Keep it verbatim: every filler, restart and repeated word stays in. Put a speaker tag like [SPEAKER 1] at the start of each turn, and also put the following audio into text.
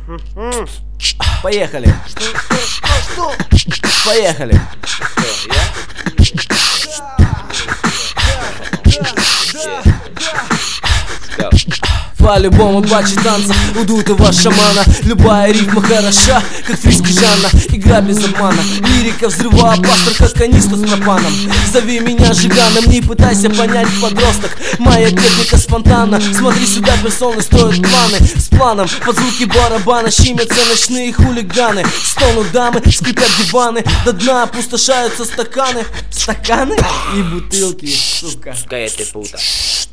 [SPEAKER 1] Поехали. Поехали. По-любому бачи танцев у дутого шамана. Любая рифма хороша, как фриски Жанна. Игра без обмана, лирика взрывоопасна, как канистра с пропаном. Зови меня Жиганом, не пытайся понять, подросток. Моя техника спонтанна. Смотри сюда, персоны строят планы с планом. Под звуки барабана щимятся ночные хулиганы. Стонут дамы, скрипят диваны. До дна опустошаются стаканы. Стаканы и бутылки, сука.
[SPEAKER 2] Cállate, puta.